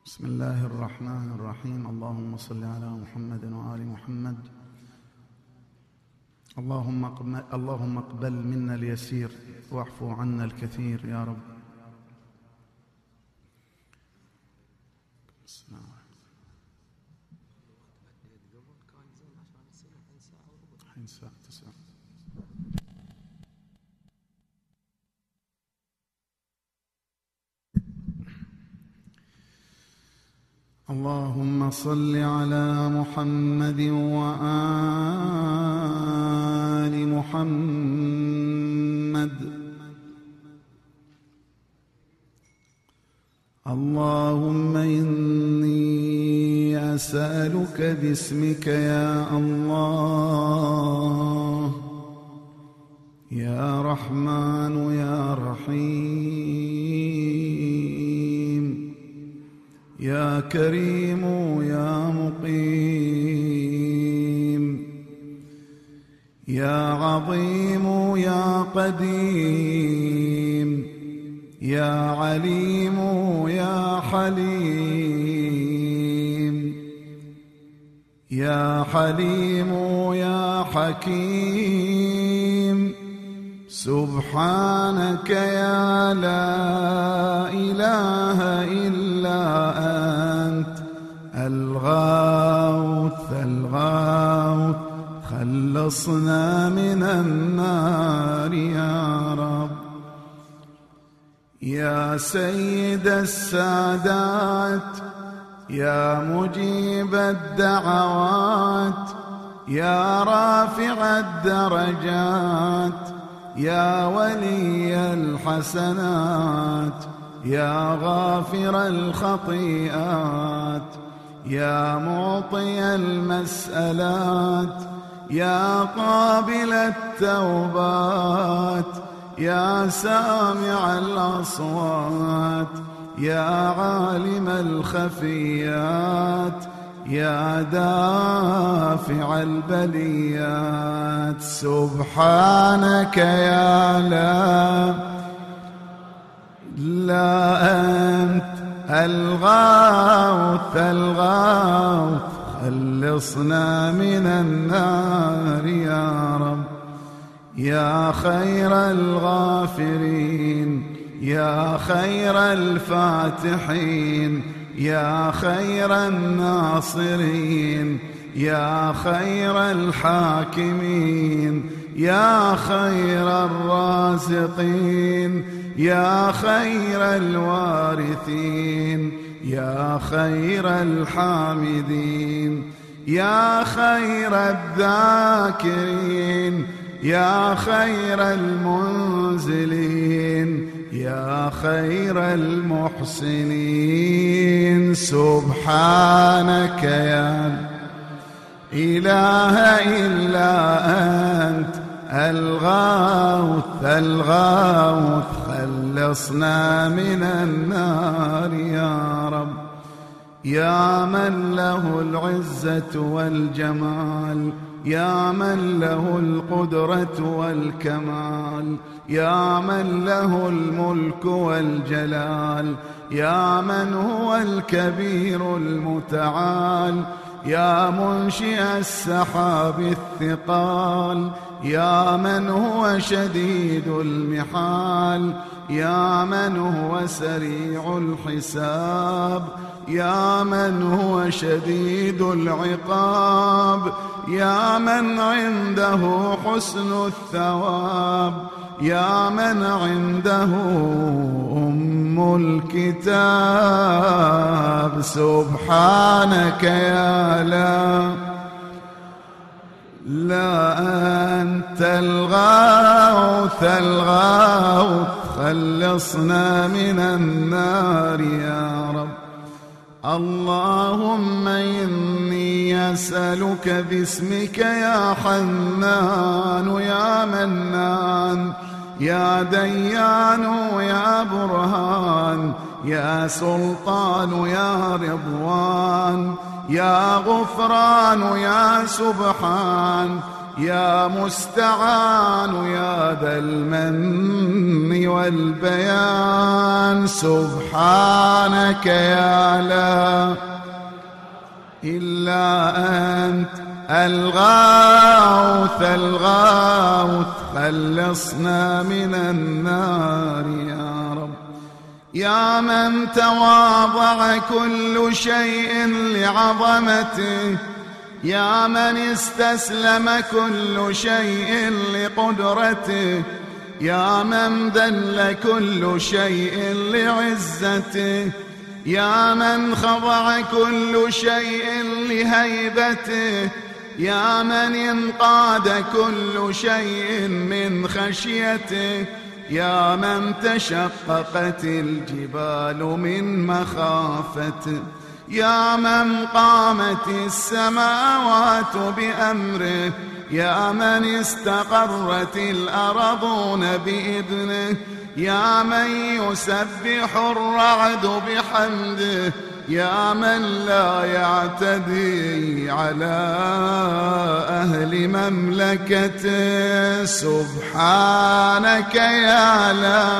بسم الله الرحمن الرحيم. اللهم صل على محمد وآل محمد. اللهم اقبل منا اليسير واعفو عنا الكثير يا رب. اللهم صل على محمد وآل محمد. اللهم إني أسألك باسمك يا الله يا رحمن يا رحيم يا كريم يا مقيم يا عظيم يا قديم يا عليم يا حليم يا حليم يا حكيم. سبحانك يا لا إله إلا أنت الغوث الغوث، خلصنا من النار يا رب. يا سيد السادات يا مجيب الدعوات يا رافع الدرجات يا ولي الحسنات يا غافر الخطيئات يا معطي المسألات يا قابل التوبات يا سامع الأصوات يا عالم الخفيات يا دافع البليات. سبحانك يا لا أنت الغوث الغوث، خلصنا من النار يا رب. يا خير الغافرين يا خير الفاتحين يا خير الناصرين يا خير الحاكمين يا خير الرازقين يا خير الوارثين يا خير الحامدين يا خير الذاكرين يا خير المنزلين يا خير المحسنين. سبحانك يا إله إلا أنت الغوث الغوث، خلصنا من النار يا رب. يا من له العزة والجمال يا من له القدرة والكمال يا من له الملك والجلال يا من هو الكبير المتعال يا منشئ السحاب الثقال يا من هو شديد المحال يا من هو سريع الحساب يا من هو شديد العقاب يا من عنده حسن الثواب يا من عنده أم الكتاب. سبحانك يا لا أنت الغوث الغوث، خلصنا من النار يا رب. اللهم إني أسألك باسمك يا حنان يا منان يا ديان يا برهان يا سلطان يا رضوان يا غفران يا سبحان يا مستعان يا ذا المن والبيان. سبحانك يا لا إلا أنت الغاوث الغاوث، خلصنا من النار يا رب. يا من تواضع كل شيء لعظمته، يا من استسلم كل شيء لقدرته، يا من ذل كل شيء لعزته، يا من خضع كل شيء لهيبته، يا من انقاد كل شيء من خشيته، يا من تشققت الجبال من مخافته، يا من قامت السماوات بأمره، يا من استقرت الأرضون بإذنه، يا من يسبح الرعد بحمده، يا من لا يعتدي على أهل مملكته. سبحانك يا لا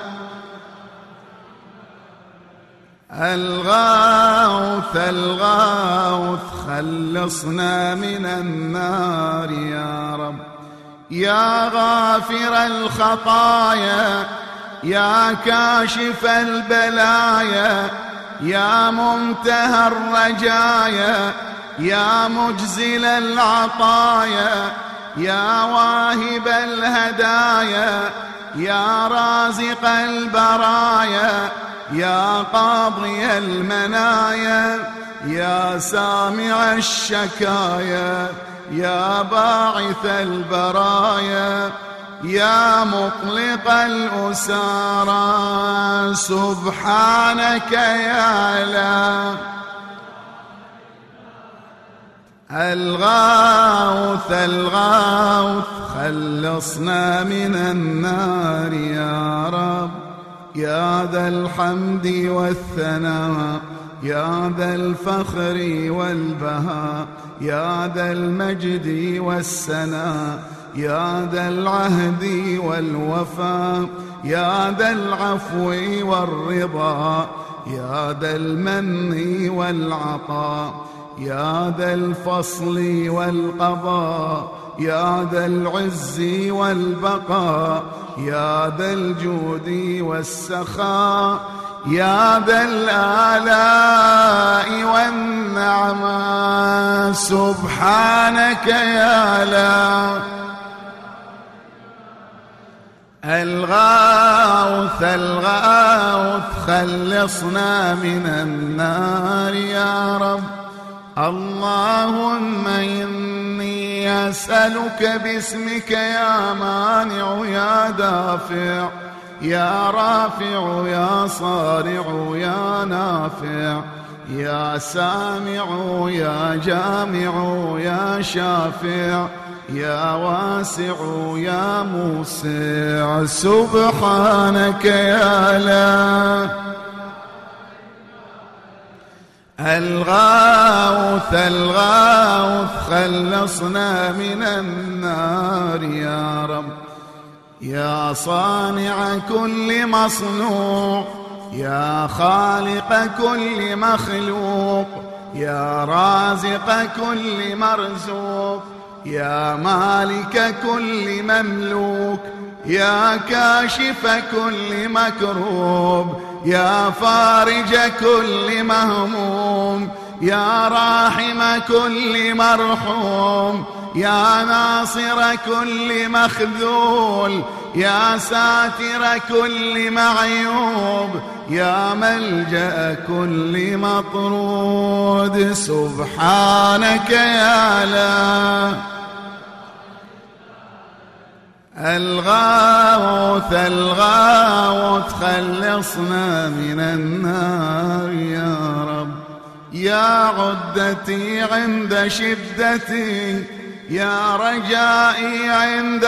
الغاوث الغاوث، خلصنا من النار يا رب. يا غافر الخطايا، يا كاشف البلايا، يا منتهى الرجايا، يا مجزل العطايا، يا واهب الهدايا، يا رازق البرايا، يا قاضي المنايا، يا سامع الشكايا، يا باعث البرايا، يا مطلق الأسارى. سبحانك يا لا الغاوث الغاوث، خلصنا من النار يا رب. يا ذا الحمد والثناء، يا ذا الفخر والبهاء، يا ذا المجد والسناء، يا ذا العهد والوفاء، يا ذا العفو والرضا، يا ذا المن والعطاء، يا ذا الفصل والقضاء، يا ذا العز والبقاء، يا ذا الجود والسخاء، يا ذا الآلاء والنعماء. سبحانك يا لا الغاوث الغاوث، خلصنا من النار يا رب. اللهم إني أسألك باسمك يا مانع يا دافع، يا رافع يا صارع يا نافع، يا سامع يا جامع يا شافع، يا واسع يا موسع. سبحانك يا لا الغاوث الغاوث، خلصنا من النار يا رب. يا صانع كل مصنوع، يا خالق كل مخلوق، يا رازق كل مرزوق، يا مالك كل مملوك، يا كاشف كل مكروب، يا فارج كل مهموم، يا راحم كل مرحوم، يا ناصر كل مخذول، يا ساتر كل معيوب، يا ملجأ كل مطرود. سبحانك يا لا الغاوث الغاوث، خلصنا من النار يا رب. يا عدتي عند شدتي، يا رجائي عند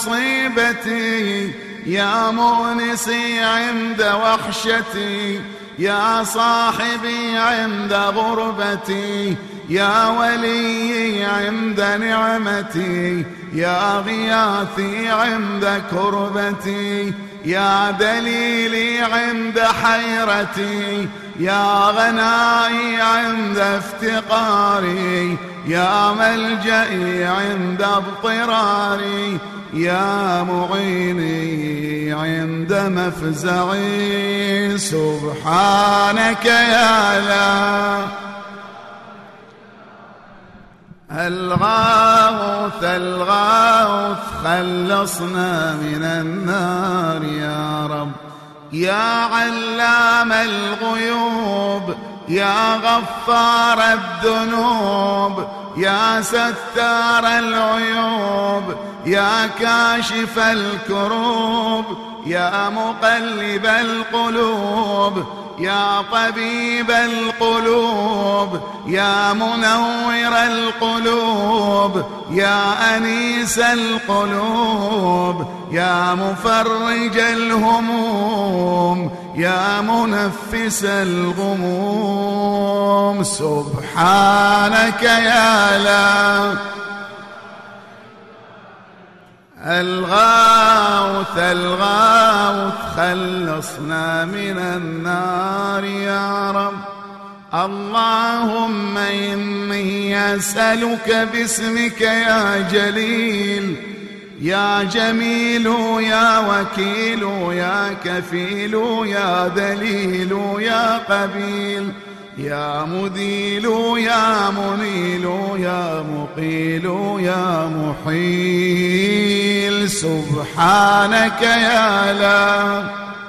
مصيبتي، يا مؤنسي عند وحشتي، يا صاحبي عند غربتي، يا ولي عند نعمتي، يا غياثي عند كربتي، يا دليلي عند حيرتي، يا غنائي عند افتقاري، يا ملجئي عند اضطراري، يا معيني عند مفزعي. سبحانك يا لا الغوث الغوث، خلصنا من النار يا رب. يا علام الغيوب، يا غفار الذنوب، يا ستار العيوب، يا كاشف الكروب، يا مقلب القلوب، يا طبيب القلوب، يا منور القلوب، يا أنيس القلوب، يا مفرج الهموم، يا منفس الغموم. سبحانك يا لا الغوث الغوث، خلصنا من النار يا رب. اللهم إني أسألك باسمك يا جليل، يا جميل، يا وكيل، يا كفيل، يا دليل، يا قبيل، يا مذيل، يا منيل، يا مقيل، يا محيل. سبحانك يا لا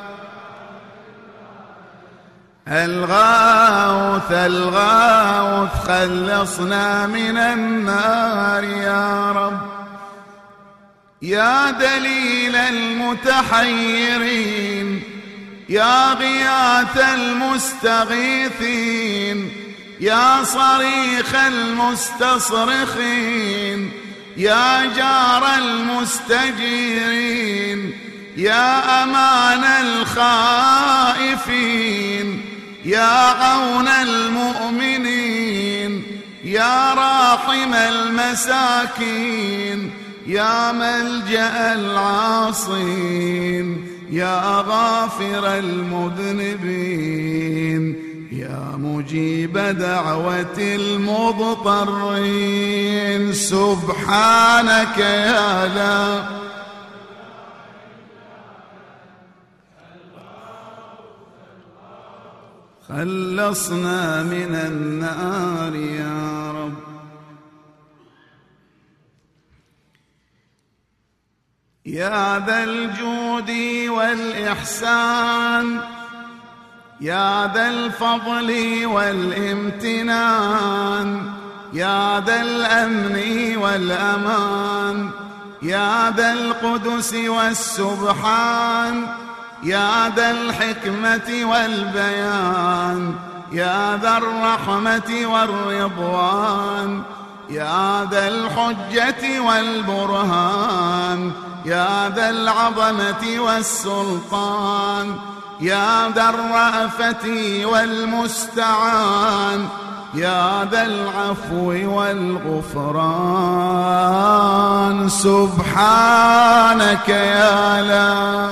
الغوث الغوث، خلصنا من النار يا رب. يا دليل المتحيرين، يا غياث المستغيثين، يا صريخ المستصرخين، يا جار المستجيرين، يا أمان الخائفين، يا عون المؤمنين، يا راحم المساكين، يا ملجأ العاصين، يا غافر المذنبين، يا مجيب دعوة المضطرين. سبحانك يا لا خلصنا من النار يا رب. يا ذا الجود والإحسان، يا ذا الفضل والامتنان، يا ذا الأمن والأمان، يا ذا القدس والسبحان، يا ذا الحكمة والبيان، يا ذا الرحمة والرضوان، يا ذا الحجة والبرهان، يا ذا العظمة والسلطان، يا ذا الرأفة والمستعان، يا ذا العفو والغفران. سبحانك يا لا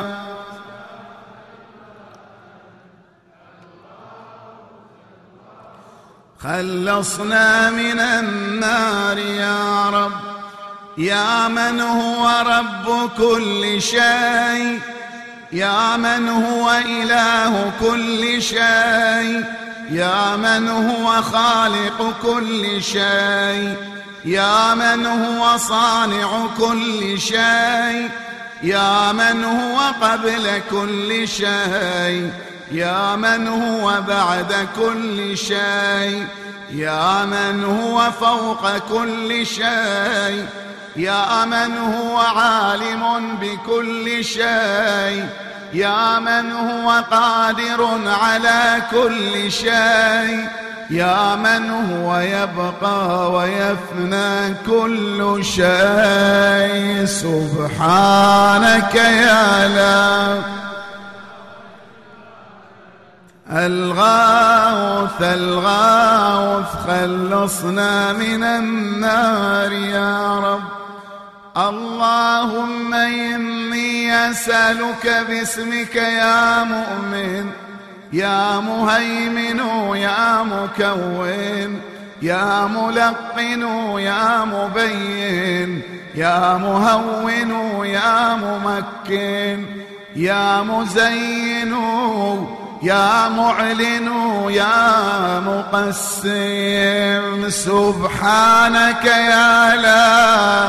خلصنا من النار يا رب. يا من هو رب كل شيء، يا من هو إله كل شيء، يا من هو خالق كل شيء، يا من هو صانع كل شيء، يا من هو قبل كل شيء، يا من هو بعد كل شيء، يا من هو فوق كل شيء، يا من هو عالم بكل شيء، يا من هو قادر على كل شيء، يا من هو يبقى ويفنى كل شيء. سبحانك يا لا الغوث الغوث خلصنا من النار يا رب. اللهم إني أسألك باسمك يا مؤمن يا مهيمن يا مكون يا ملقن يا مبين يا مهون يا ممكن يا مزين يا معلن يا مقسم. سبحانك يا لا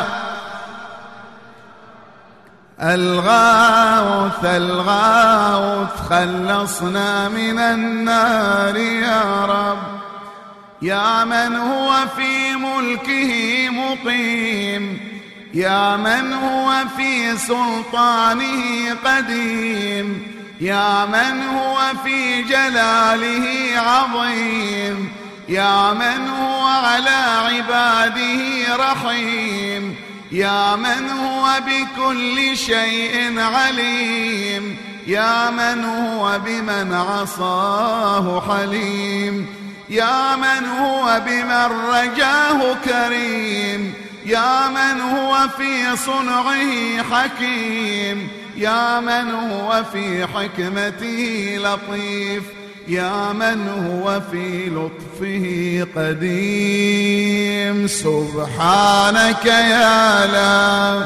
الغوث الغوث خلصنا من النار يا رب. يا من هو في ملكه مقيم يا من هو في سلطانه قديم يا من هو في جلاله عظيم يا من هو على عباده رحيم يا من هو بكل شيء عليم يا من هو بمن عصاه حليم يا من هو بمن رجاه كريم يا من هو في صنعه حكيم يا من هو في حكمته لطيف يا من هو في لطفه قديم. سبحانك يا لا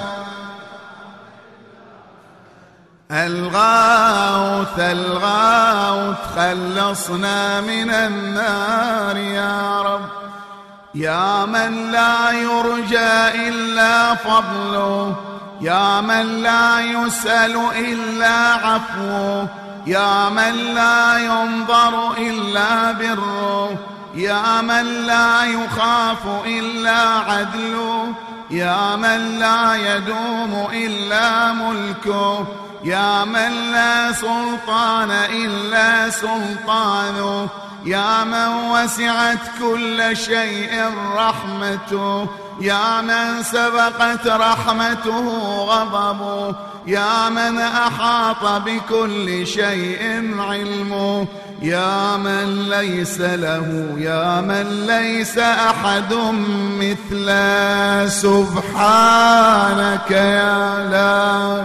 الغوث الغوث خلصنا من النار يا رب. يا من لا يرجى إلا فضله يا من لا يسأل إلا عفوه يا من لا ينظر إلا بره يا من لا يخاف إلا عدله يا من لا يدوم إلا ملكه يا من لا سلطان إلا سلطانه يا من وسعت كل شيء رحمته يا من سبقت رحمته غضبه يا من أحاط بكل شيء علمه يا من ليس له يا من ليس أحد مثله. سبحانك يا لا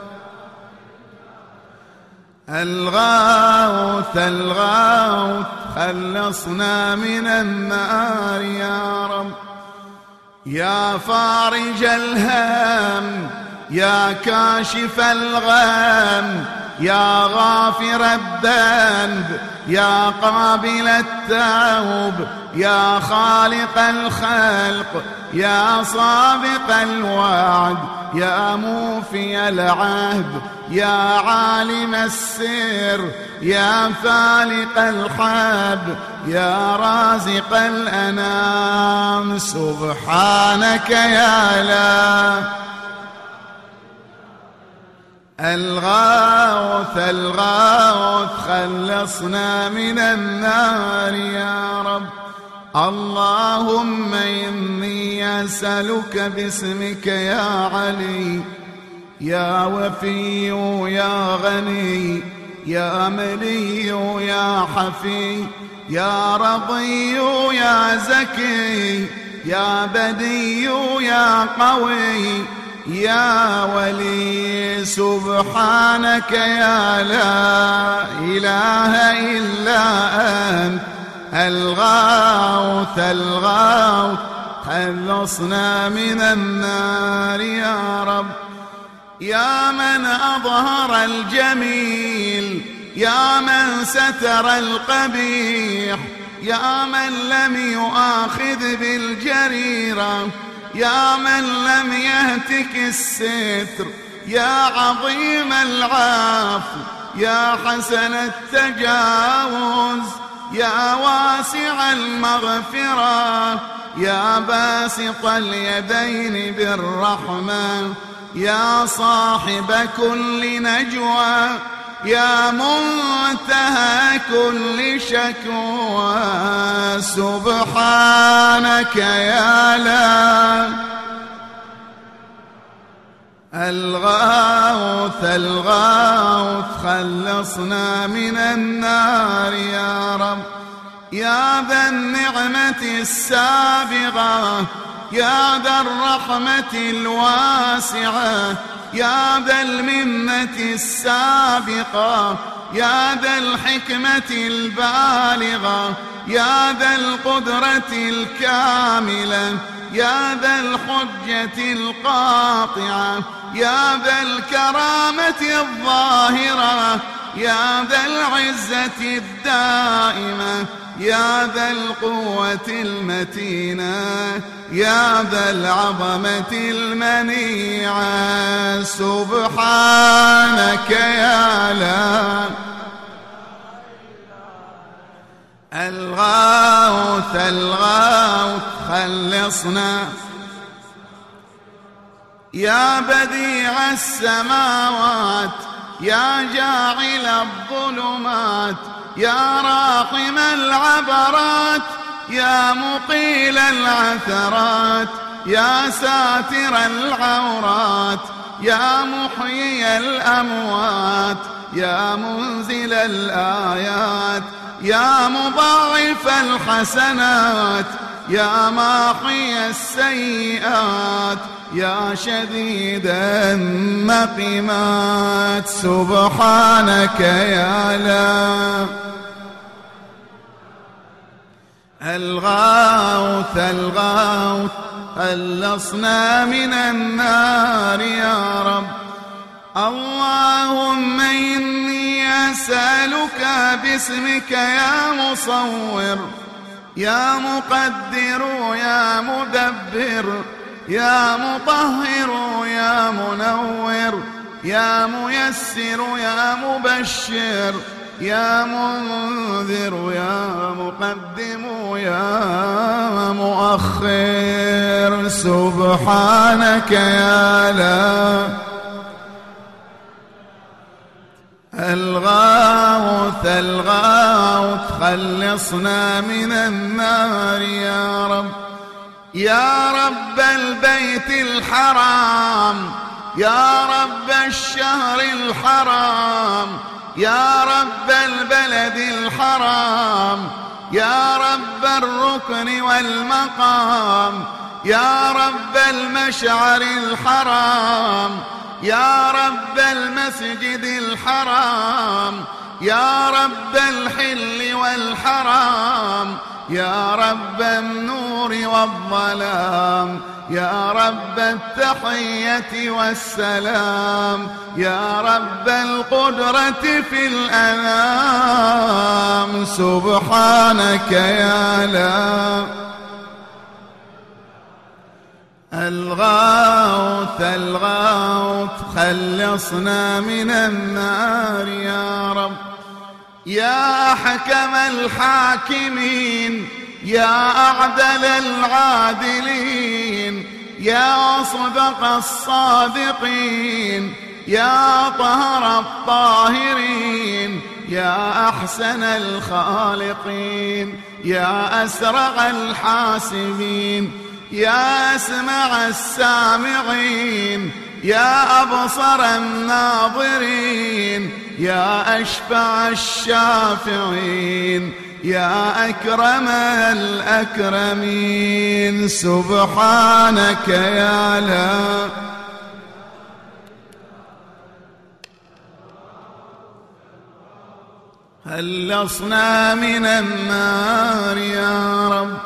الغوث الغوث خلصنا من النار يا رب. يا فارج الهم يا كاشف الغم يا غافر الذنب يا قابل التوب يا خالق الخلق يا سابق الوعد يا موفي العهد يا عالم السر يا فالق الحب يا رازق الأنام. سبحانك يا لا الغوث الغوث خلصنا من النار يا رب. اللهم إني أسألك باسمك يا علي يا وفي يا غني يا ملي يا حفي يا رضي يا زكي يا بدي يا قوي يا ولي. سبحانك يا لا إله إلا أنت الغوث الغوث خلصنا من النار يا رب. يا من أظهر الجميل يا من ستر القبيح يا من لم يؤاخذ بالجريرة يا من لم يهتك الستر يا عظيم العفو يا حسن التجاوز يا واسع المغفرة يا باسط اليدين بالرحمة يا صاحب كل نجوى يا منتهى كل شكوى. سبحانك يا لا الغوث الغوث خلصنا من النار يا رب، يا ذا النعمة السابغة، يا ذا الرحمة الواسعة، يا ذا المنة السابقة، يا ذا الحكمة البالغة، يا ذا القدرة الكاملة، يا ذا الحجة القاطعة، يا ذا الكرامة الظاهرة، يا ذا العزة الدائمة، يا ذا القوة المتينة، يا ذا العظمة المنيعة. سبحانك يا لا الغوث الغوث خلصنا، يا بديع السماوات، يا جاعل الظلمات، يا راحم العبرات، يا مقيل العثرات، يا ساتر العورات، يا محيي الأموات، يا منزل الآيات، يا مضاعف الحسنات، يا ماحي السيئات، يا شديد النقمات. سبحانك يا لا الغوث الغوث خلصنا من النار يا رب. اللهم إني أسألك باسمك يا مصور، يا مقدر، يا مدبر، يا مطهر، يا منور، يا ميسر، يا مبشر، يا منذر، يا مقدم، يا مؤخر. سبحانك يا لا الغوث الغوث خلصنا من النار يا رب. يا رب البيت الحرام، يا رب الشهر الحرام، يا رب البلد الحرام، يا رب الركن والمقام، يا رب المشعر الحرام، يا رب المسجد الحرام، يا رب الحل والحرام، يا رب النور والظلام، يا رب التحية والسلام، يا رب القدرة في الأنام. سبحانك يا لا الغوث الغوث خلصنا من النار يا رب. يا أحكم الحاكمين، يا أعدل العادلين، يا أصدق الصادقين، يا طهر الطاهرين، يا أحسن الخالقين، يا أسرع الحاسبين، يا أسمع السامعين، يا أبصر الناظرين، يا أشفع الشافعين، يا أكرم الأكرمين. سبحانك يا لا خلصنا من النار يا رب.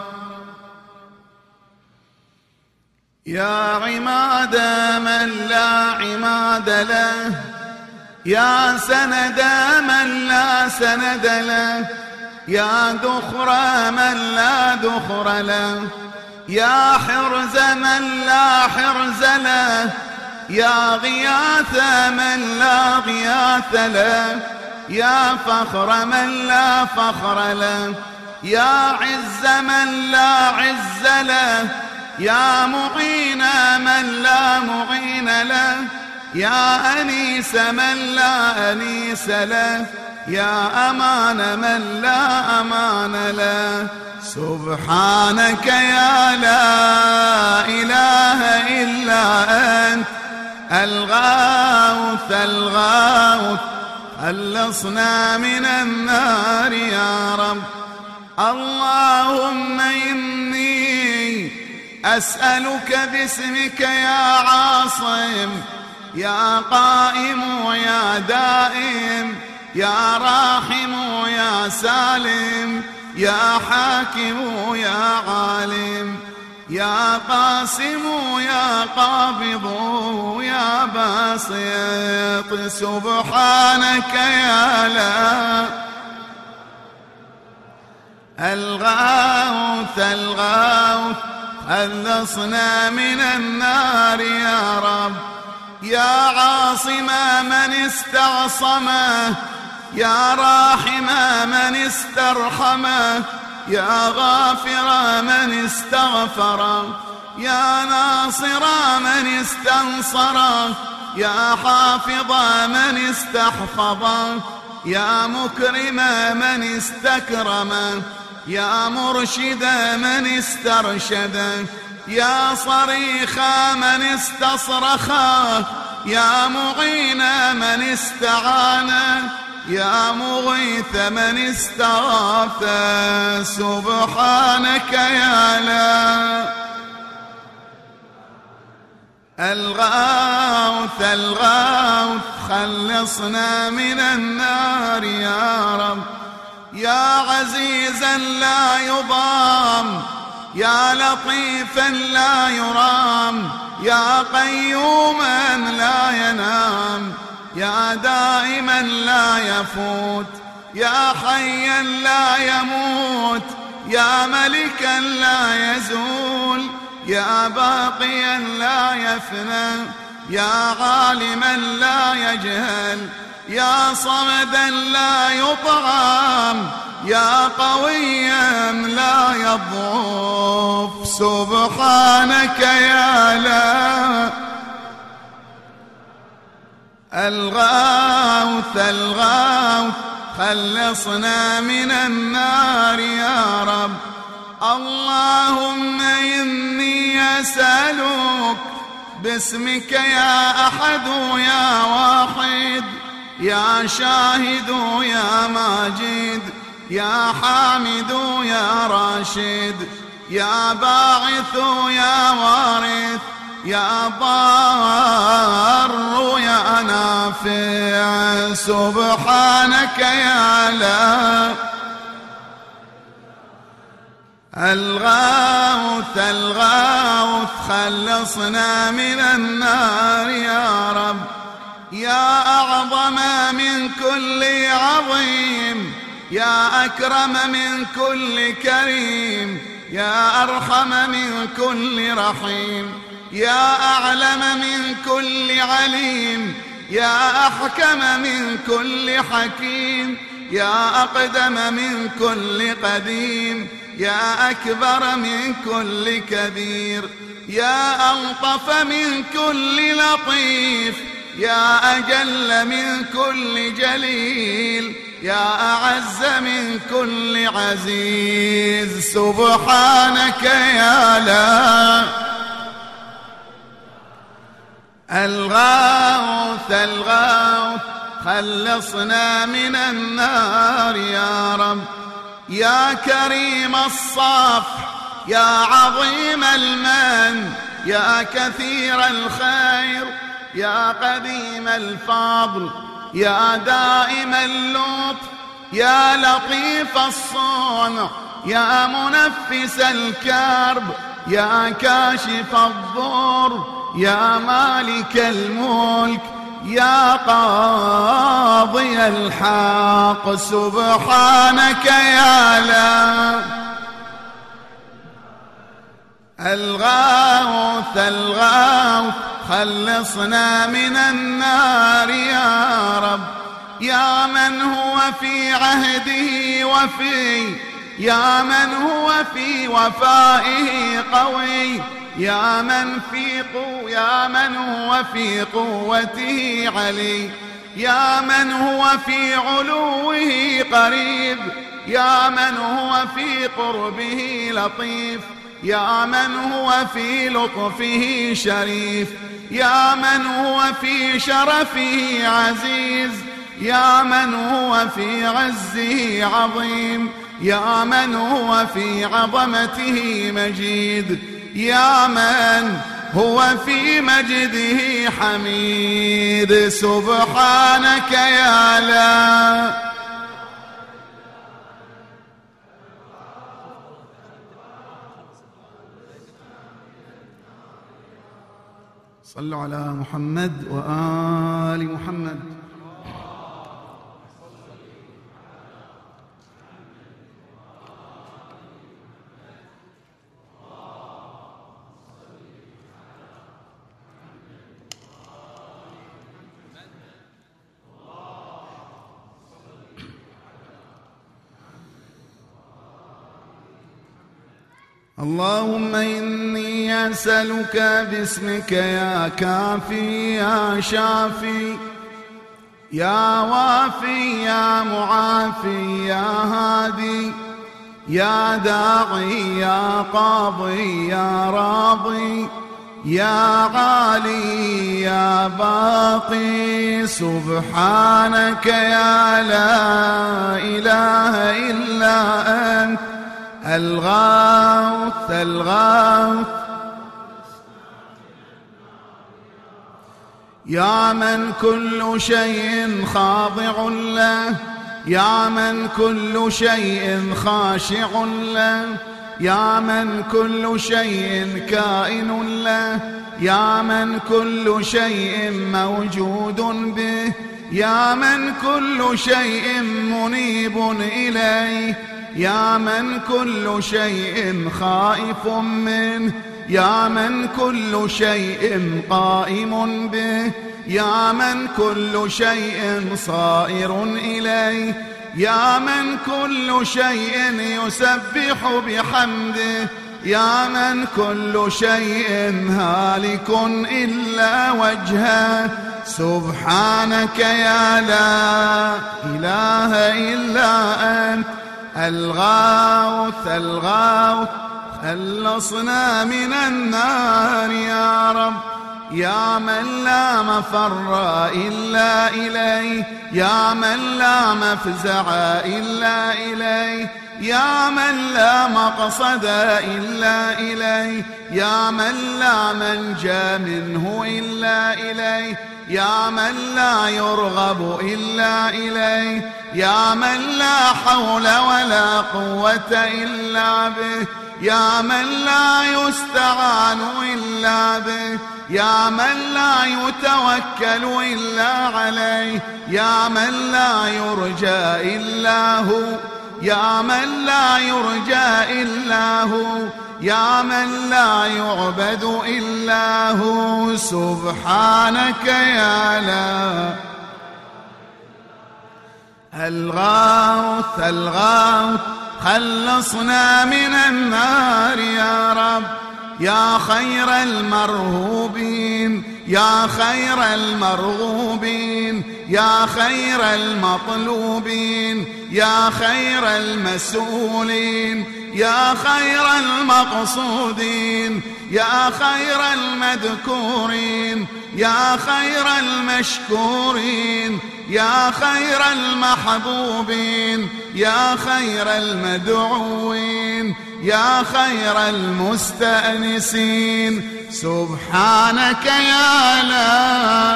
يا عماد من لا عماد له، يا سند من لا سند له، يا ذخر من لا ذخر له، يا حرز من لا حرز له، يا غياث من لا غياث له، يا فخر من لا فخر له، يا عز من لا عز له، يا معين من لا معين له، يا أنيس من لا أنيس له، يا أمان من لا أمان له. سبحانك يا لا إله إلا أنت الغوث الغوث خلصنا من النار يا رب. اللهم إني أسألك باسمك يا عاصم يا قائم يا دائم يا راحم يا سالم يا حاكم يا عالم يا قاسم يا قابض يا باسط سبحانك يا لا. الغوث الغوث خلصنا من النار يا رب. يا عاصم من استعصمه يا راحم من استرحمه يا غافر من استغفر يا ناصر من استنصر يا حافظ من استحفظ يا مكرم من استكرم يا مرشد من استرشد يا صريخ من استصرخ يا معين من استعان يا مغيث من استغاث سبحانك يا لا. الغوث الغوث خلصنا من النار يا رب. يا عزيزا لا يضام يا لطيفا لا يرام يا قيوما لا ينام يا دائما لا يفوت يا حيا لا يموت يا ملكا لا يزول يا باقيا لا يفنى يا عالما لا يجهل يا صمدا لا يطعم يا قويا لا يضعف سبحانك يا لا. الغوث الغوث خلصنا من النار يا رب. اللهم إني أسألك باسمك يا أحد يا واحد يا شاهد يا ماجد يا حامد يا راشد يا باعث يا وارث يا ضار يا نافع سبحانك يا لا. الغوث الغوث خلصنا من النار يا رب. يا أعظم من كل عظيم يا أكرم من كل كريم يا أرحم من كل رحيم يا أعلم من كل عليم يا أحكم من كل حكيم يا أقدم من كل قديم يا أكبر من كل كبير يا ألطف من كل لطيف يا أجل من كل جليل يا أعز من كل عزيز سبحانك يا لا. الغوث الغوث خلصنا من النار يا رب. يا كريم الصفح يا عظيم المن يا كثير الخير يا قديم الفضل يا دائم اللطف يا لطيف الصنع يا منفس الكرب يا كاشف الضر يا مالك الملك يا قاضي الحق سبحانك يا لا. الغوث الغوث خلصنا من النار يا رب. يا من هو في عهده وفي يا من هو في وفائه قوي يا من هو في قوته علي يا من هو في علوه قريب يا من هو في قربه لطيف يا من هو في لطفه شريف، يا من هو في شرفه عزيز، يا من هو في عزه عظيم، يا من هو في عظمته مجيد، يا من هو في مجده حميد. سبحانك يا لا صلوا على محمد وآل محمد. اللهم إني أسألك باسمك يا كافي يا شافي يا وافي يا معافي يا هادي يا داعي يا قاضي يا راضي يا غالي يا باقي. سبحانك يا لا إله إلا أنت الغوث الغوث، يا من كل شيء خاضع له، يا من كل شيء خاشع له، يا من كل شيء كائن له، يا من كل شيء موجود به، يا من كل شيء منيب إليه، يا من كل شيء خائف منه، يا من كل شيء قائم به، يا من كل شيء صائر إليه، يا من كل شيء يسبح بحمده، يا من كل شيء هالك إلا وجهه. سبحانك يا لا إله إلا أنت الغوث الغوث، خلصنا من النار يا رب، يا من لا مفر إلا إليه، يا من لا مفزع إلا إليه، يا من لا مقصد إلا إليه، يا من لا منجى منه إلا إليه، يا من لا يرغب إلا إليه، يا من لا حول ولا قوة إلا به، يا من لا يستعان إلا به، يا من لا يتوكل إلا عليه، يا من لا يرجى إلا هو، يا من لا يرجى إلا هو، يا من لا يعبد إلا هو. سبحانك يا لا الغوث الغوث، خلصنا من النار يا رب، يا خير المرهوبين، يا خير المرغوبين، يا خير المطلوبين، يا خير المسؤولين، يا خير المقصودين، يا خير المذكورين، يا خير المشكورين، يا خير المحبوبين، يا خير المدعوين، يا خير المستأنسين. سبحانك يا لا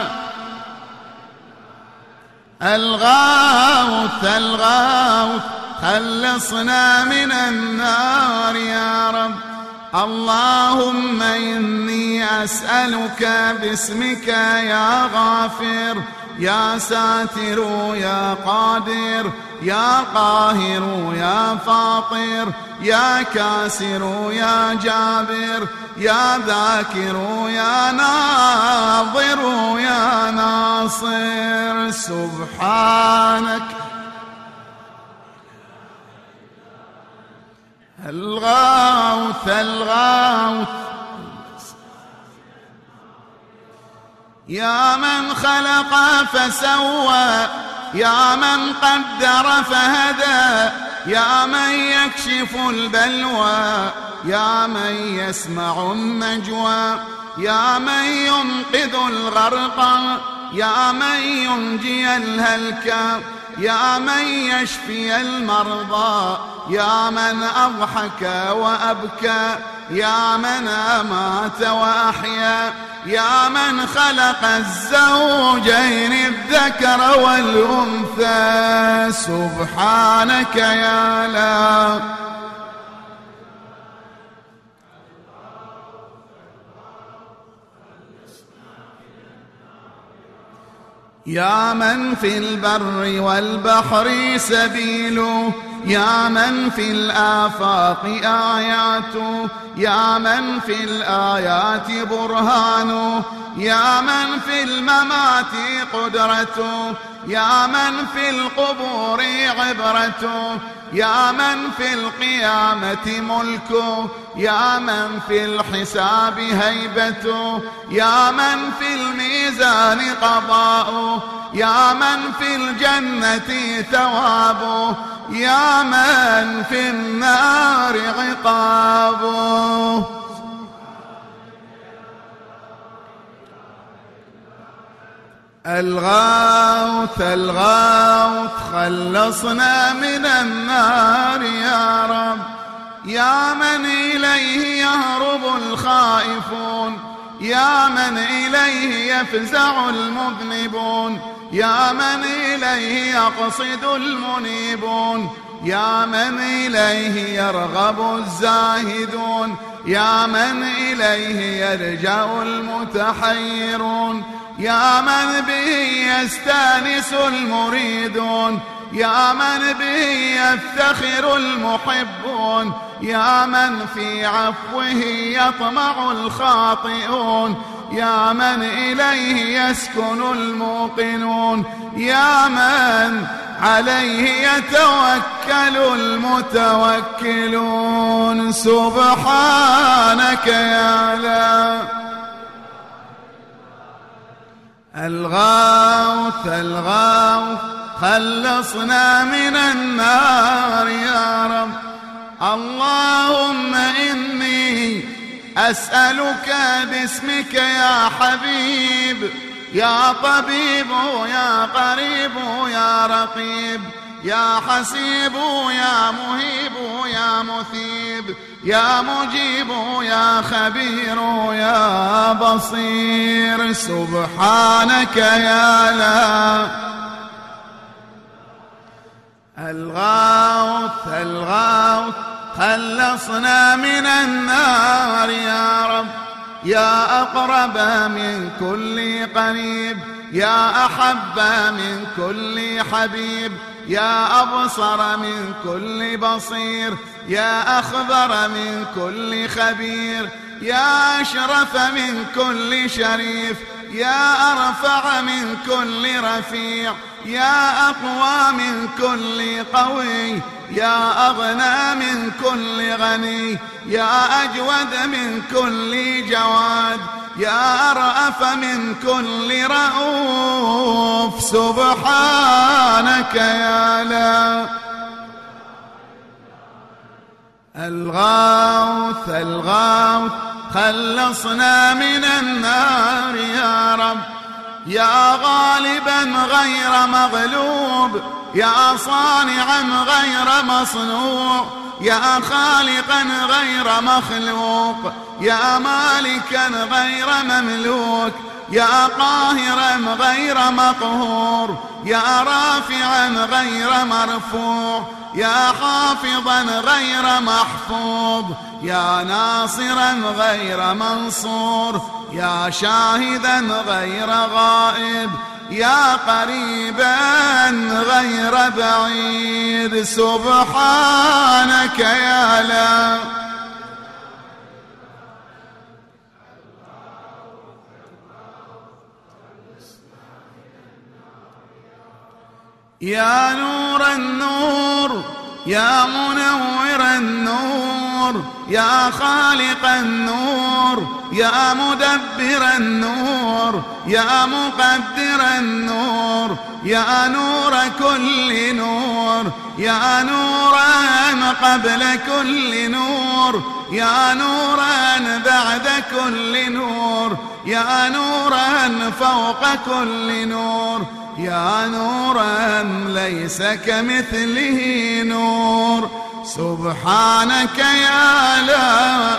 الغوث الغوث، خلصنا من النار يا رب. اللهم إني أسألك باسمك يا غافر يا ساتر يا قادر يا قاهر يا فاطر يا كاسر يا جابر يا ذاكر يا ناظر يا ناصر. سبحانك الغوث الغوث، يا من خلق فسوى، يا من قدر فهدى، يا من يكشف البلوى، يا من يسمع النجوى، يا من ينقذ الغرقى، يا من ينجي الهلكى، يا من يشفي المرضى، يا من أضحك وأبكى، يا من أمات وأحيا، يا من خلق الزوجين الذكر والأنثى. سبحانك يا لا يا من في البر والبحر سبيله، يا من في الآفاق آياته، يا من في الآيات برهانه، يا من في الممات قدرته، يا من في القبور عبرته، يا من في القيامة ملكه، يا من في الحساب هيبته، يا من في الميزان قضاؤه، يا من في الجنة ثوابه، يا من في النار عقابه. الغوث الغوث خلصنا من النار يا رب، يا من إليه يهرب الخائفون، يا من إليه يفزع المذنبون، يا من إليه يقصد المنيبون، يا من إليه يرغب الزاهدون، يا من إليه يرجع المتحيرون، يا من به يستانس المريدون، يا من به يفتخر المحبون، يا من في عفوه يطمع الخاطئون، يا من إليه يسكن الموقنون، يا من عليه يتوكل المتوكلون. سبحانك يا لا الغوث الغوث خلصنا من النار يا رب. اللهم إني أسألك باسمك يا حبيب، يا طبيب يا قريب يا رقيب، يا حسيب يا مهيب يا مثيب، يا مجيب يا خبير يا بصير. سبحانك يا لا الغوث الغوث خلصنا من النار يا رب، يا أقرب من كل قريب، يا أحب من كل حبيب، يا أبصر من كل بصير، يا أخبر من كل خبير، يا أشرف من كل شريف، يا أرفع من كل رفيع، يا أقوى من كل قوي، يا أغنى من كل غني، يا أجود من كل جواد، يا أرأف من كل رؤوف. سبحانك يا لا الغوث الغوث خلصنا من النار يا رب، يا غالبا غير مغلوب، يا صانعا غير مصنوع، يا خالقا غير مخلوق، يا مالكا غير مملوك، يا قاهرا غير مقهور، يا رافعا غير مرفوع، يا حافظا غير محفوظ، يا ناصرا غير منصور، يا شاهدا غير غائب، يا قريبا غير بعيد. سبحانك يا لا يا نور النور يا منور النور، يا خالق النور، يا مدبر النور، يا مقدر النور، يا نور كل نور، يا نورا قبل كل نور، يا نورا بعد كل نور، يا نورا فوق كل نور، يا نورا ليس كمثله نور. سبحانك يا لا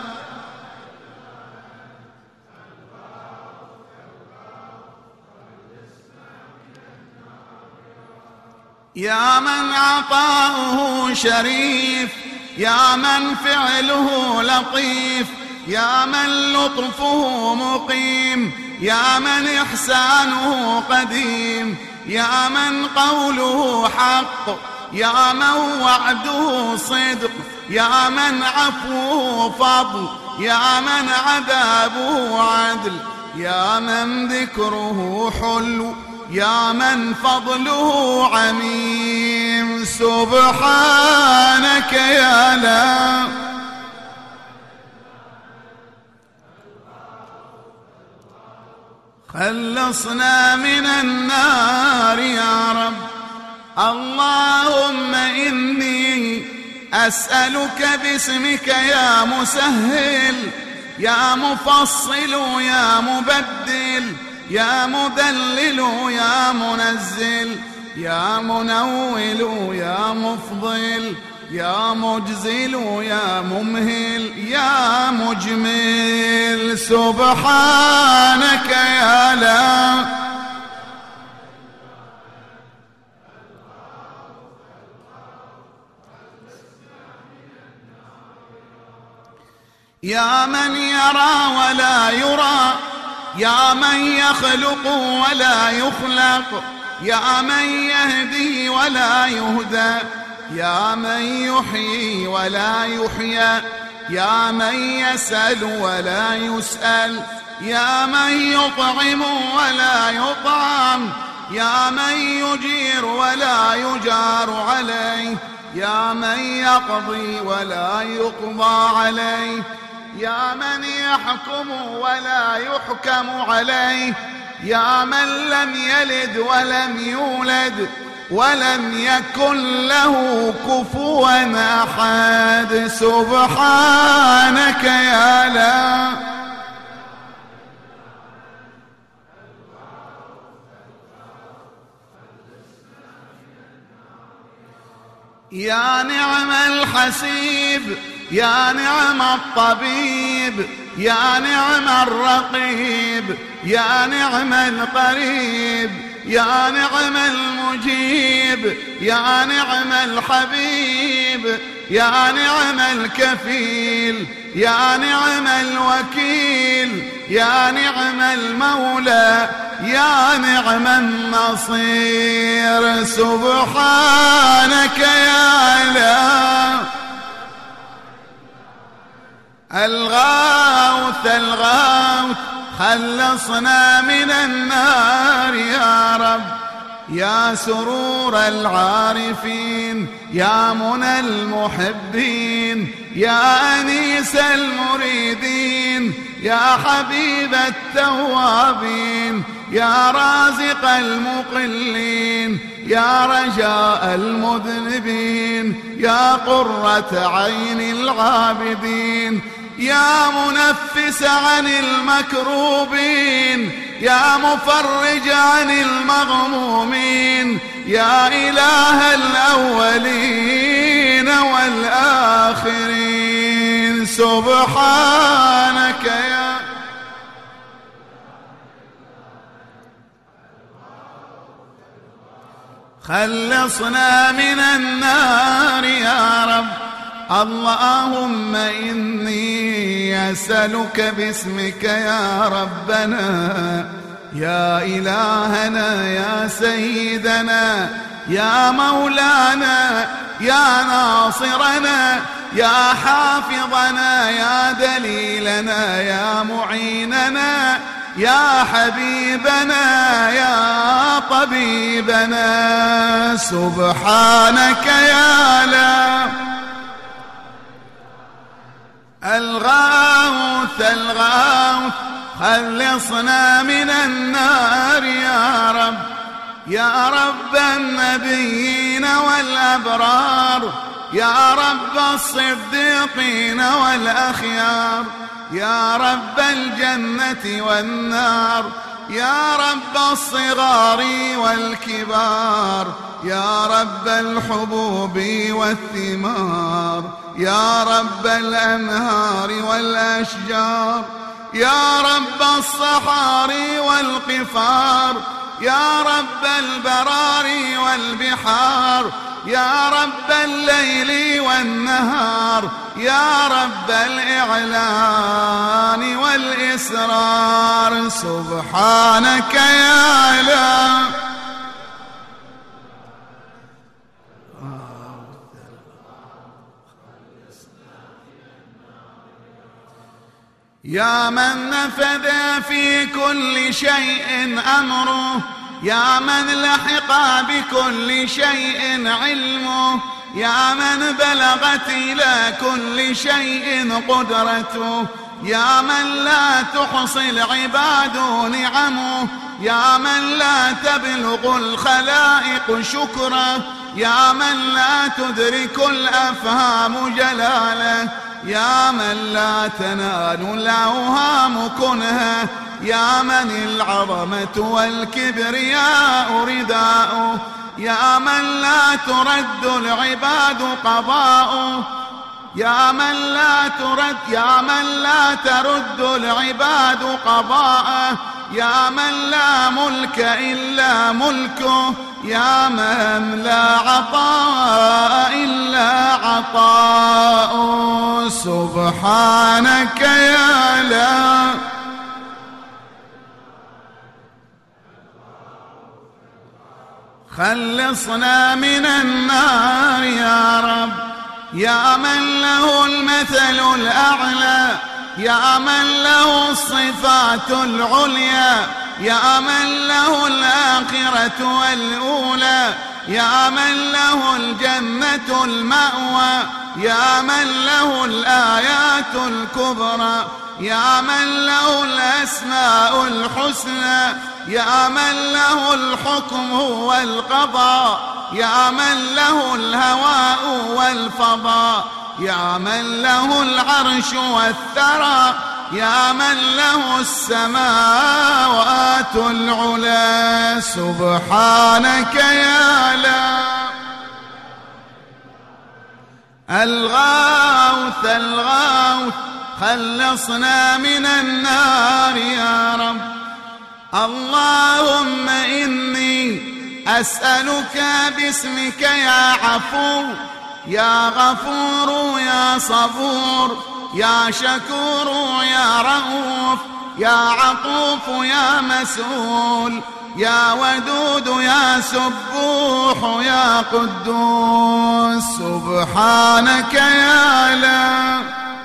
يا من عطاؤه شريف، يا من فعله لطيف، يا من لطفه مقيم، يا من إحسانه قديم، يا من قوله حق، يا من وعده صدق، يا من عفوه فضل، يا من عذابه عدل، يا من ذكره حلو، يا من فضله عميم. سبحانك يا لا خلصنا من النار يا رب. اللهم إني أسألك باسمك يا مسهل، يا مفصل، يا مبدل، يا مدلل، يا منزل، يا منول، يا مفضل، يا مجزل، يا ممهل، يا مجمل. سبحانك يا لا يا من يرى ولا يرى، يا من يخلق ولا يخلق، يا من يهدي ولا يهدى، يا من يحيي ولا يحيى، يا من يسأل ولا يسأل، يا من يطعم ولا يطعم، يا من يجير ولا يجار عليه، يا من يقضي ولا يقضى عليه، يا من يحكم ولا يحكم عليه، يا من لم يلد ولم يولد ولم يكن له كفوا أحد. سبحانك يا لا يا نعم الحسيب، يا نعم الطبيب، يا نعم الرقيب، يا نعم القريب، يا نعم المجيب، يا نعم الحبيب، يا نعم الكفيل، يا نعم الوكيل، يا نعم المولى، يا نعم النصير. سبحانك يا لا الغوث الغوث خلصنا من النار يا رب. يا سرور العارفين، يا منى المحبين، يا أنيس المريدين، يا حبيب التوابين، يا رازق المقلين، يا رجاء المذنبين، يا قرة عين العابدين، يا منفس عن المكروبين، يا مفرج عن المغمومين، يا إله الأولين والآخرين. سبحانك يا خلصنا من النار يا رب. اللهم إني أسألك باسمك يا ربنا، يا إلهنا، يا سيدنا، يا مولانا، يا ناصرنا، يا حافظنا، يا دليلنا، يا معيننا، يا حبيبنا، يا طبيبنا. سبحانك يا يعلم. الغوث الغوث خلصنا من النار يا رب، يا رب النبيين والأبرار، يا رب الصديقين والأخيار، يا رب الجنة والنار، يا رب الصغار والكبار، يا رب الحبوب والثمار، يا رب الأنهار والأشجار، يا رب الصحاري والقفار، يا رب البرار والبحار، يا رب الليل والنهار، يا رب الإعلان والإسرار. سبحانك يا لا يا من نفذ في كل شيء أمره، يا من لحق بكل شيء علمه، يا من بلغت إلى كل شيء قدرته، يا من لا تحصي العباد نعمه، يا من لا تبلغ الخلائق شكره، يا من لا تدرك الأفهام جلاله، يا من لا تنال الأوهام كنها، يا من العظمة والكبرياء رداؤه، يا من لا ترد العباد قضاؤه، يا من لا ترد العباد قضاءه، يا من لا ملك إلا ملكه، يا من لا عطاء إلا عطاؤه. سبحانك يا لا خلصنا من النار يا رب، يا من له المثل الأعلى، يا من له الصفات العليا، يا من له الآخرة والأولى، يا من له الجنة المأوى، يا من له الآيات الكبرى، يا من له الأسماء الحسنى، يا من له الحكم والقضاء، يا من له الهواء والفضاء، يا من له العرش والثرى، يا من له السماوات العلى. سبحانك يا لا الغوث الغوث خلصنا من النار يا رب. اللهم إني أسألك باسمك يا عفو، يا غفور، يا صبور، يا شكور، يا رؤوف، يا عطوف، يا مسؤول، يا ودود، يا سبوح، يا قدوس. سبحانك يا لا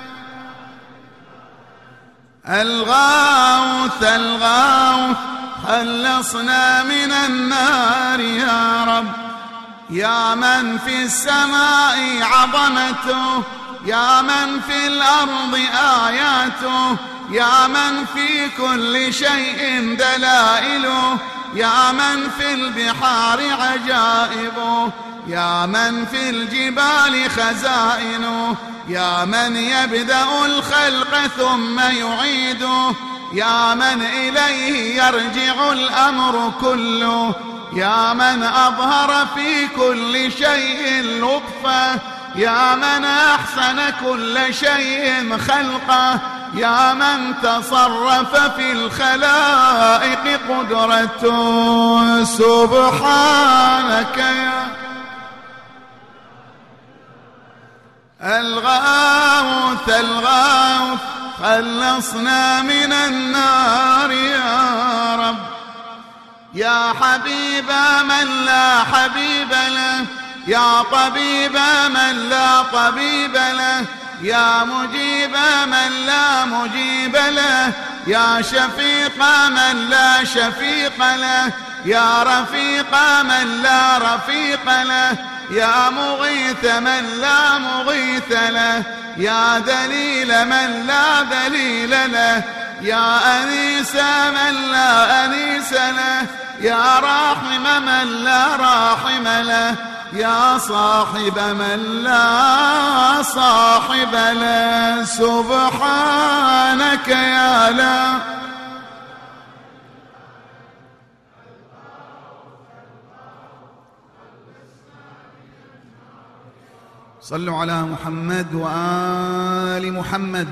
الغوث الغوث خلصنا من النار يا رب، يا من في السماء عظمته، يا من في الأرض آياته، يا من في كل شيء دلائله، يا من في البحار عجائبه، يا من في الجبال خزائنه، يا من يبدأ الخلق ثم يعيده، يا من إليه يرجع الأمر كله، يا من أظهر في كل شيء لطفه، يا من أحسن كل شيء خلقه، يا من تصرف في الخلائق قدرته. سبحانك يا الغوث الغوث خلصنا من النار يا رب، يا حبيب من لا حبيب له، يا طبيب من لا طبيب له، يا مجيب من لا مجيب له، يا شفيق من لا شفيق له، يا رفيق من لا رفيق له، يا مغيث من لا مغيث له، يا دليل من لا دليل له، يا أنيس من لا أنيس له، يا راحم من لا راحم له، يا صاحب من لا صاحب له. سبحانك يا لا صلوا على محمد وآل محمد.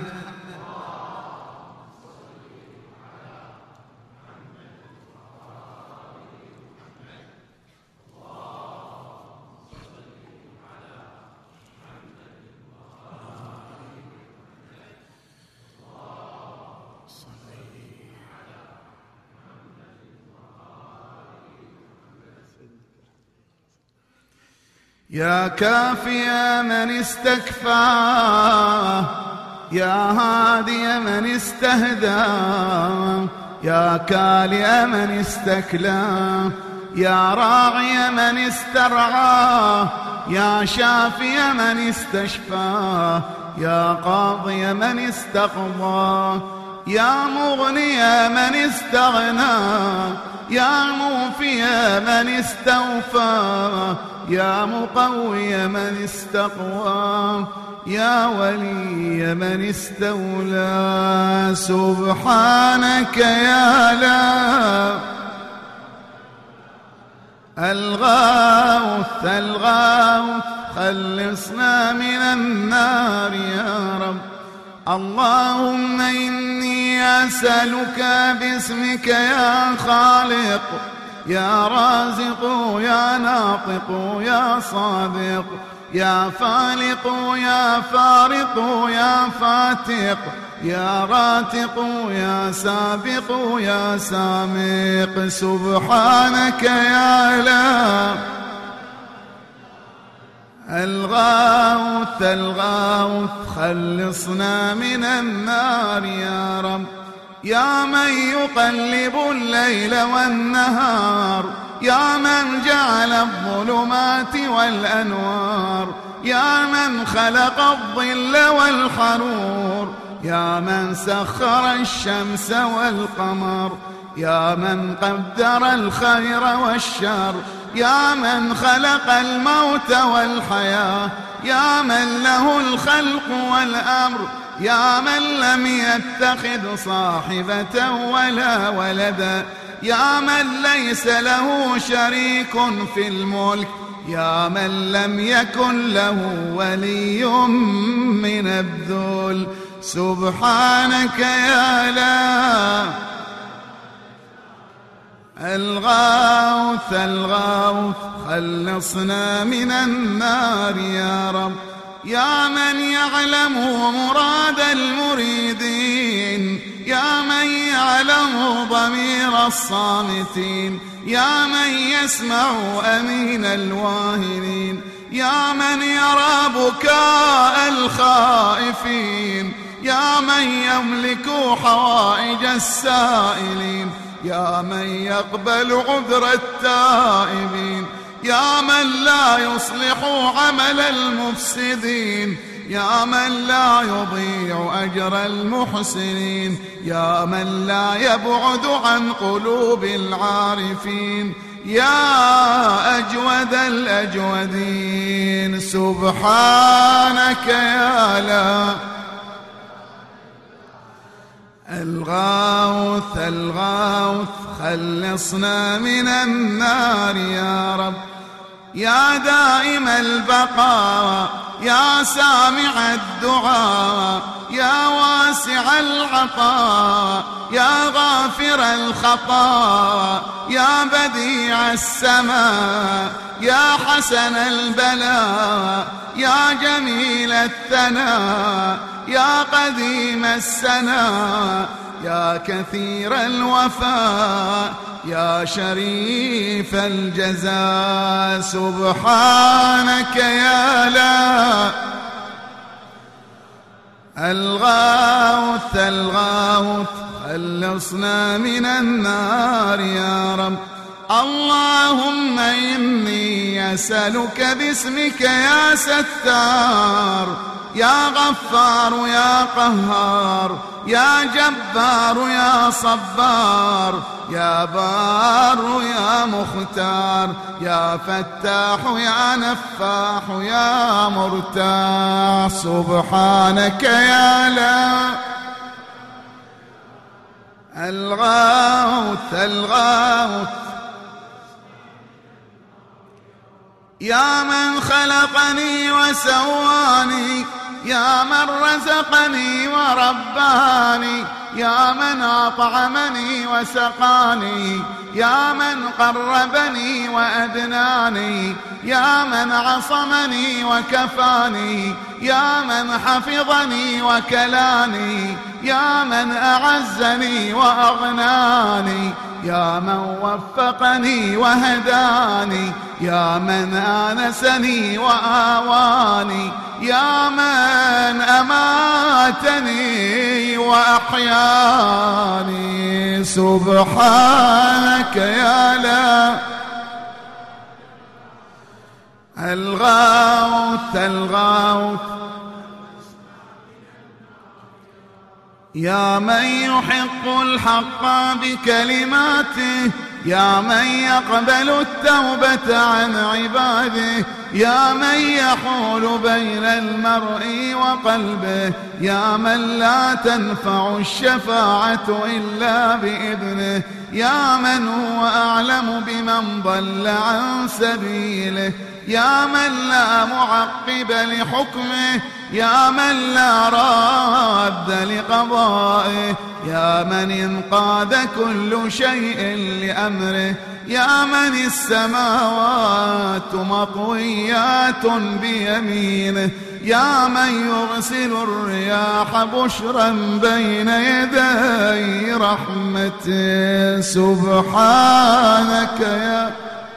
يا كافي من استكفى، يا هادي من استهدى، يا كالي من استكلى، يا راعي من استرعى، يا شافي من استشفى، يا قاضي من استقضى، يا مغني من استغنى، يا موفي من استوفى، يا مقوي من استقوى، يا ولي من استولى. سبحانك يا لا الغوث الغوث، خلصنا من النار يا رب. اللهم إني أسألك باسمك يا خالق، يا رازق، يا ناطق، يا صادق، يا فالق، يا فارق، يا فاتق، يا راتق، يا سابق، يا سامق. سبحانك يا لا الغوث الغوث، خلصنا من النار يا رب. يا من يقلب الليل والنهار، يا من جعل الظلمات والأنوار، يا من خلق الظل والحرور، يا من سخر الشمس والقمر، يا من قدر الخير والشر، يا من خلق الموت والحياة، يا من له الخلق والأمر، يا من لم يتخذ صاحبة ولا ولدا، يا من ليس له شريك في الملك، يا من لم يكن له ولي من الذل. سبحانك يا لا الغوث الغوث، خلصنا من النار يا رب. يا من يعلم مراد المريدين، يا من يعلم ضمير الصامتين، يا من يسمع أنين الواهنين، يا من يرى بكاء الخائفين، يا من يملك حوائج السائلين، يا من يقبل عذر التائبين، يا من لا يصلح عمل المفسدين، يا من لا يضيع أجر المحسنين، يا من لا يبعد عن قلوب العارفين، يا أجود الأجودين. سبحانك يا لا الغوث الغوث، خلصنا من النار يا رب. يا دائم البقاء، يا سامع الدعاء، يا واسع العطاء، يا غافر الخطا، يا بديع السماء، يا حسن البلاء، يا جميل الثناء، يا قديم السناء، يا كثير الوفاء، يا شريف الجزاء. سبحانك يا لا الغوث الغوث خلصنا من النار يا رب. اللهم إني أسألك باسمك يا ستار يا غفار يا قهار يا جبار يا صبار يا بار يا مختار يا فتاح يا نفاح يا مرتاح. سبحانك يا لا الغوث الغوث يا من خلقني وسواني يا من رزقني ورباني يا من أطعمني وسقاني يا من قربني وأدناني يا من عصمني وكفاني يا من حفظني وكلاني يا من أعزني وأغناني يا من وفقني وهداني يا من آنسني وآواني يا من أماتني وأحياني. سبحانك يا لا الغوث الغوث يا من يحق الحق بكلماته يا من يقبل التوبة عن عباده يا من يحول بين المرء وقلبه يا من لا تنفع الشفاعة إلا بإذنه يا من هو أعلم بمن ضل عن سبيله يا من لا معقب لحكمه يا من لا راد لقضائه يا من انقاد كل شيء لأمره يا من السماوات مطويات بيمينه يا من يرسل الرياح بشرا بين يدي رحمته. سبحانك يا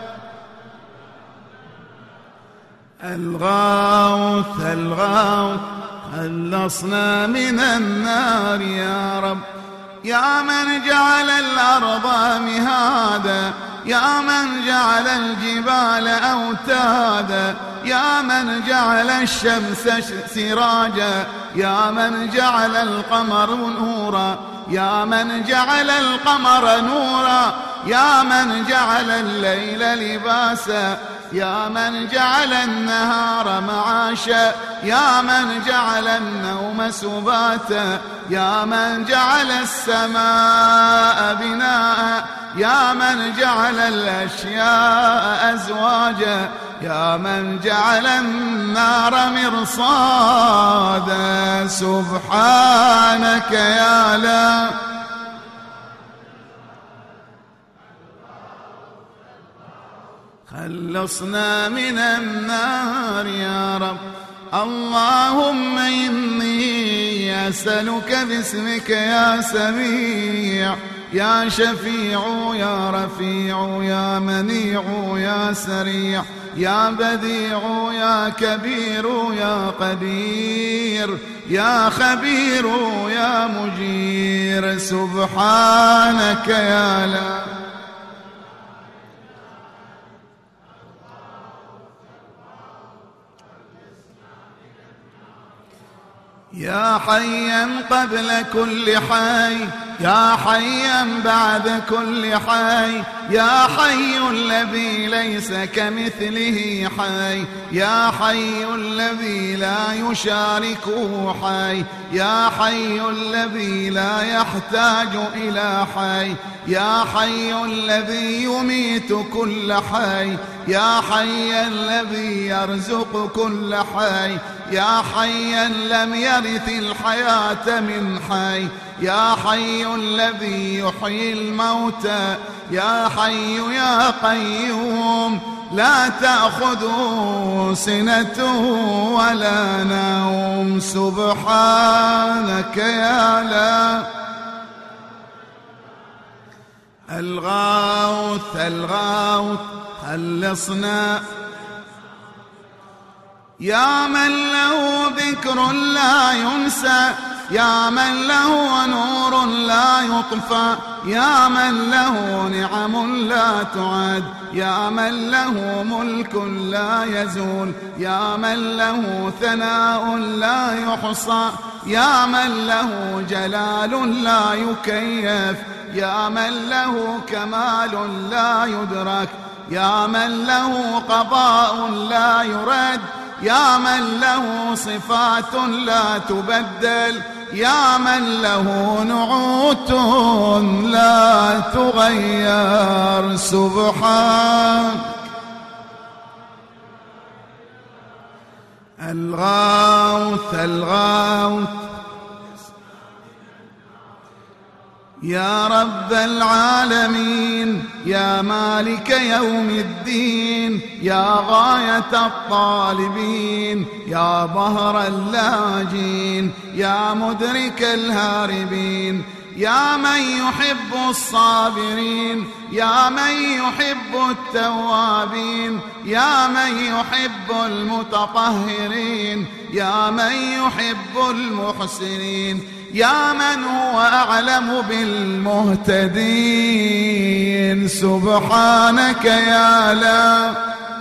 الغوث الغوث خلصنا من النار يا رب. يا من جعل الأرض مهادا يا من جعل الجبال أوتادا يا من جعل الشمس سراجا يا من جعل القمر نورا يا من جعل القمر نورا يا من جعل الليل لباسا يا من جعل النهار معاشا يا من جعل النوم سباتا يا من جعل السماء بناء يا من جعل الأشياء أزواجا يا من جعل النار مرصادا. سبحانك يا لا خلصنا من النار يا رب. اللهم إني أسألك باسمك يا سميع يا شفيع يا رفيع يا منيع يا سريع يا بديع يا كبير يا قدير يا خبير يا مجير. سبحانك يا لا يا حيا قبل كل حي يا حيا بعد كل حي يا حي الذي ليس كمثله حي يا حي الذي لا يشاركه حي يا حي الذي لا يحتاج إلى حي يا حي الذي يميت كل حي يا حي الذي يرزق كل حي يا حيا لم يرث الحياة من حي يا حي الذي يحيي الموتى يا حي يا قيوم لا تأخذه سنة ولا نوم. سبحانك يا لا الغوث الغوث خلصنا يا من له ذكر لا ينسى، يا من له نور لا يطفى، يا من له نعم لا تعد، يا من له ملك لا يزول، يا من له ثناء لا يحصى، يا من له جلال لا يكيف، يا من له كمال لا يدرك، يا من له قضاء لا يرد، يا من له صفات لا تبدل، يا من له نعوت لا تغير. سبحان الغوث الغوث يا رب العالمين، يا مالك يوم الدين، يا غاية الطالبين، يا ظهر اللاجين، يا مدرك الهاربين، يا من يحب الصابرين، يا من يحب التوابين، يا من يحب المتطهرين، يا من يحب المحسنين، يا من هو أعلم بالمهتدين. سبحانك يا لا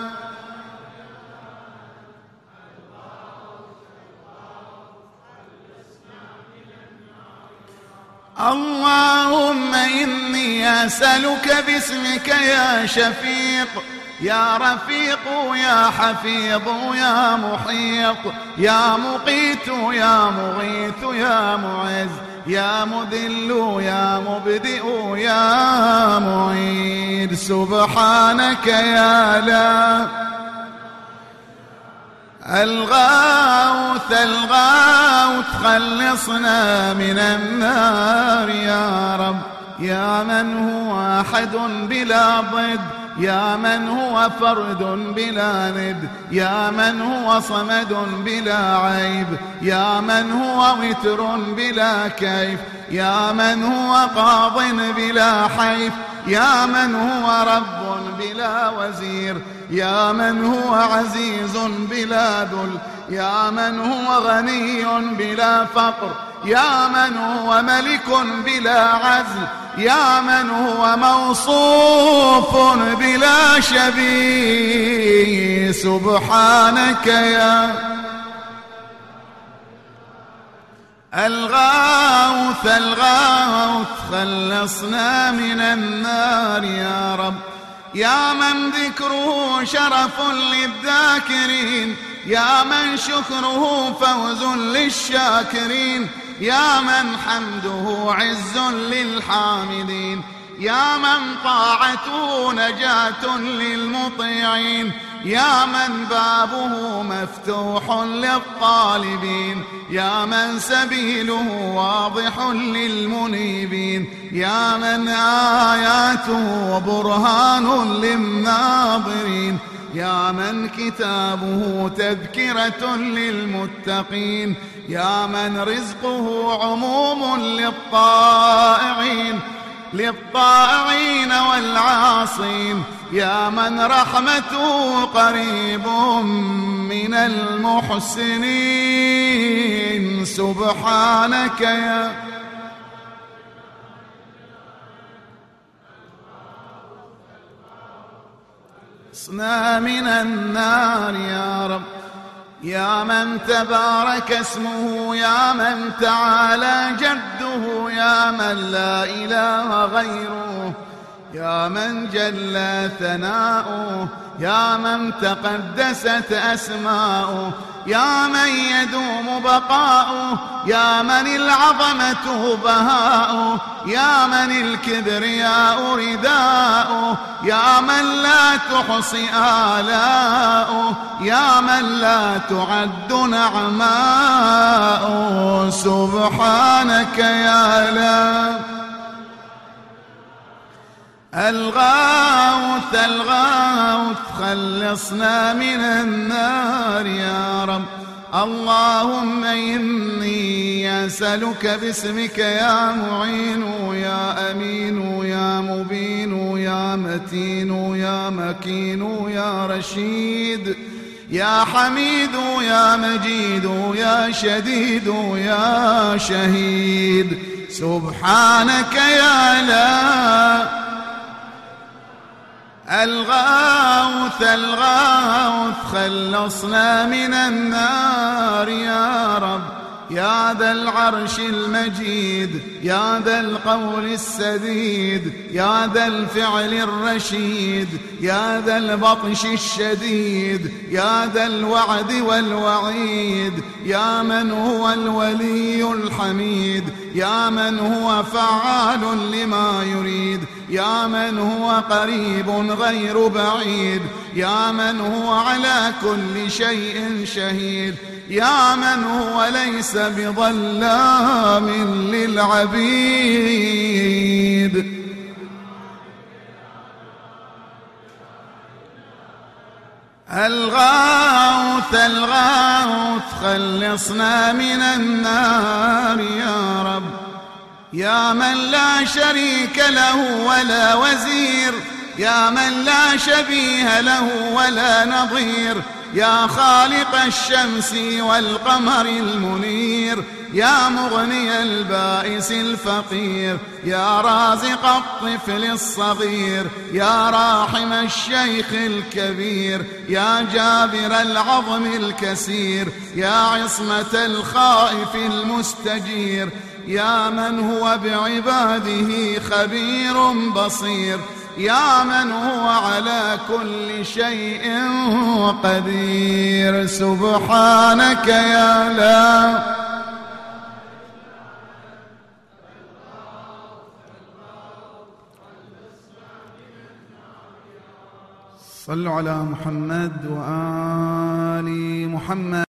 اللهم إني أسألك باسمك يا شفيق، يا رفيق، يا حفيظ، يا محيط، يا مقيت، يا مغيث، يا معز، يا مذل، يا مبدئ، يا معيد. سبحانك يا لا الغوث الغوث خلصنا من النار يا رب، يا من هو أحد بلا ضد، يا من هو فرد بلا ند، يا من هو صمد بلا عيب، يا من هو وتر بلا كيف، يا من هو قاض بلا حيف، يا من هو رب بلا وزير، يا من هو عزيز بلا ذل، يا من هو غني بلا فقر، يا من هو ملك بلا عزل، يا من هو موصوف بلا شبيه. سبحانك يا الغوث الغوث خلصنا من النار يا رب، يا من ذكره شرف للذاكرين، يا من شكره فوز للشاكرين، يا من حمده عز للحامدين، يا من طاعته نجاة للمطيعين، يا من بابه مفتوح للطالبين، يا من سبيله واضح للمنيبين، يا من آياته برهان للناظرين، يا من كتابه تذكرة للمتقين، يا من رزقه عموم للطائعين والعاصين، يا من رحمته قريب من المحسنين. سبحانك يا اصنع من النار يا رب، يا من تبارك اسمه، يا من تعالى جده، يا من لا إله غيره، يا من جل ثناؤه، يا من تقدست أسماؤه، يا من يدوم بقاؤه، يا من العظمة بهاؤه، يا من الكبرياء رداؤه، يا من لا تحصي آلاؤه، يا من لا تعد نعماؤه. سبحانك يا لا الغوث الغوث خلصنا من النار يا رب، اللهم إني أسألك باسمك يا معين، يا أمين، يا مبين، يا متين، يا مكين، يا رشيد، يا حميد يا مجيد يا شديد يا شهيد سبحانك يا لا الغوث الغوث خلصنا من النار يا رب يا ذا العرش المجيد يا ذا القول السديد يا ذا الفعل الرشيد يا ذا البطش الشديد يا ذا الوعد والوعيد يا من هو الولي الحميد يا من هو فعال لما يريد يا من هو قريب غير بعيد يا من هو على كل شيء شهيد يا من هو ليس بظلام للعبيد الغوث الغوث خلصنا من النار يا رب يا من لا شريك له ولا وزير يا من لا شبيه له ولا نظير يا خالق الشمس والقمر المنير يا مغني البائس الفقير يا رازق الطفل الصغير يا راحم الشيخ الكبير يا جابر العظم الكسير يا عصمة الخائف المستجير يا من هو بعباده خبير بصير يا من هو على كل شيء قدير سبحانك يا لا صلوا على محمد وآل محمد.